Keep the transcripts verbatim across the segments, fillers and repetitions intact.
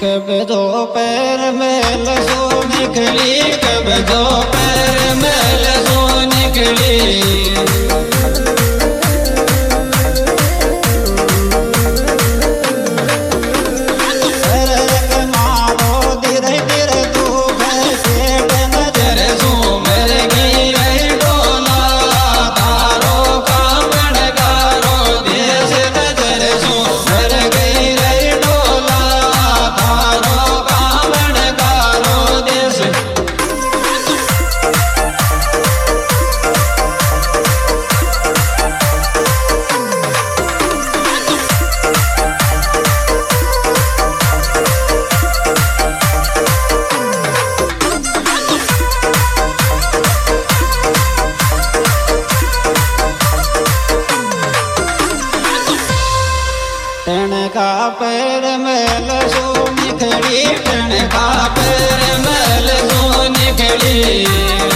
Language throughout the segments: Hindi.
कब दो पैर मैल सो निकली, कब दो पैर मैल सो निकली। टणका पैर मैल सो निकली, टणका पैर मैल सो निकली।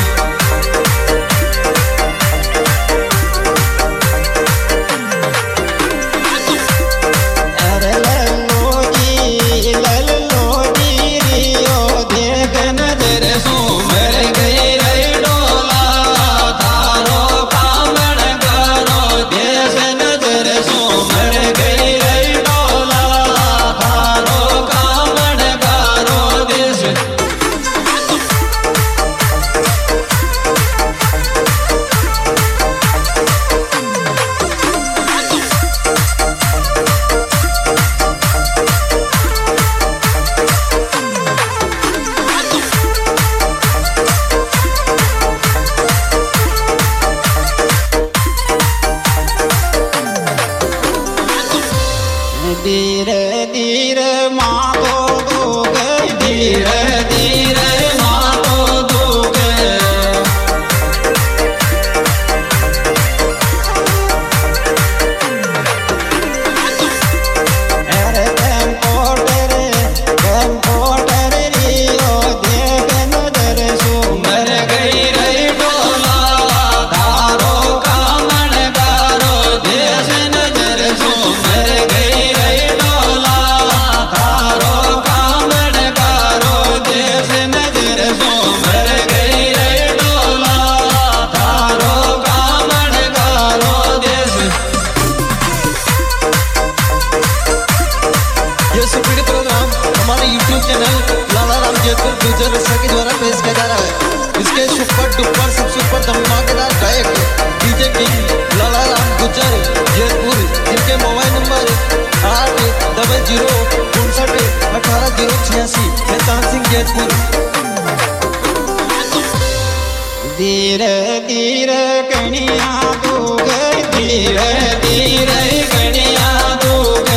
अरे लल्लो जी लल्लो जी रियो देख नजर सो मर गई रे डोला, तारो कामण गारो देश नजर सो मर गई। धीरे धीरे माँ को दूगे, धीरे धीरे माँ को दूगे। अरे कंप्यूटर कंप्यूटर रियो देख नजर सो मर गई रे डोला, तारो कामण गारो देश नजर सो मर गई। ये सुपीड़ित प्रोग्राम हमारे यूट्यूब चैनल लाला राम जयपुर गुजर रसा के द्वारा पेश किया जा रहा है। इसके सुपर डुपर सबसे ऊपर धमाकेदार गायक डीजे किंग लाला राम गुजर जयपुर, जिनके मोबाइल नंबर आठ डबल जीरो उनसठ अठारह जीरो छियासी। मेहतान सिंह जयपुर। धीरे धीरे कनिया दूगे, धीरे धीरे कनिया दूगे।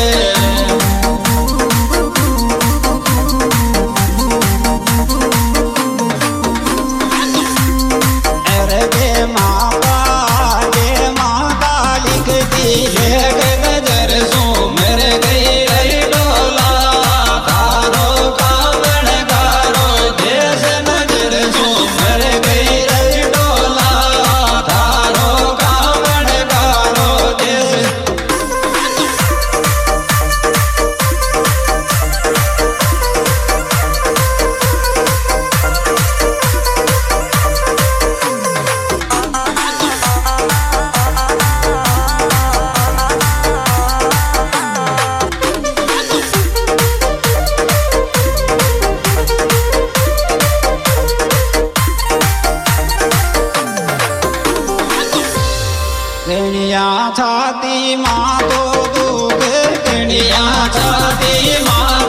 कनिया छाती माँ को दूगे, कनिया छाती माँ